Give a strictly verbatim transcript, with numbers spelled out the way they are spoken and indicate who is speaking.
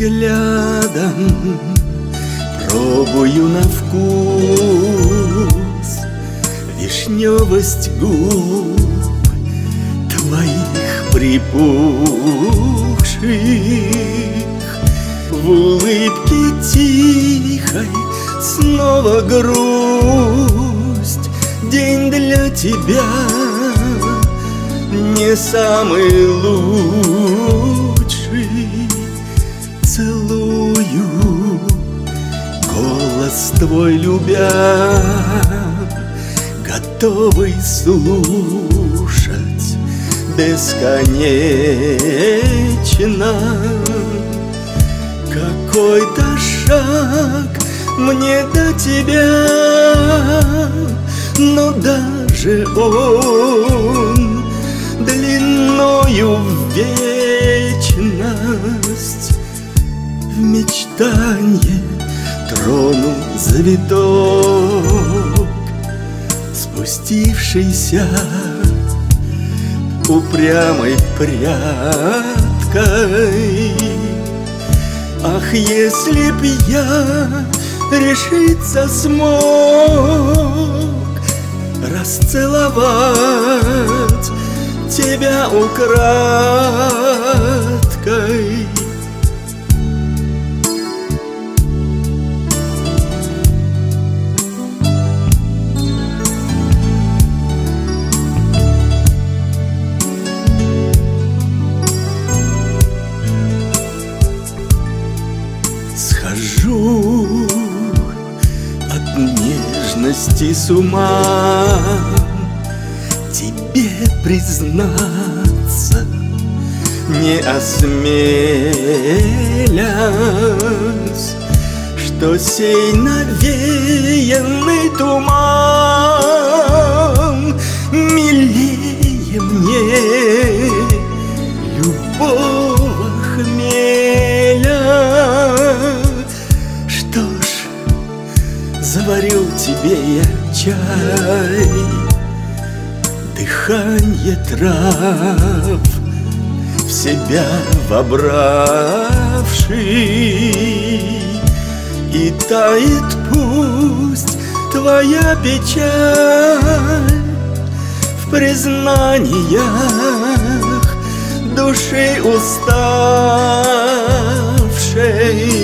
Speaker 1: взглядом пробую на вкус вишневость губ твоих припухших. В улыбке тихой снова грусть. День для тебя не самый лучший. Целую голос твой любя, готовый слушать бесконечно. Какой-то шаг мне до тебя, но даже он длиною в вечность. В мечтанье трону завиток, спустившийся упрямой прядкой. Ах, если б я решиться смог расцеловать тебя украдкой. Схожу от нежности с ума, тебе признаться не осмелясь, что сей навеянный туман милее мне любого хмеля. Что ж, заварю тебе я чай, дыханье трав в себя вобравший, и тает пусть твоя печаль в признаниях души уставшей.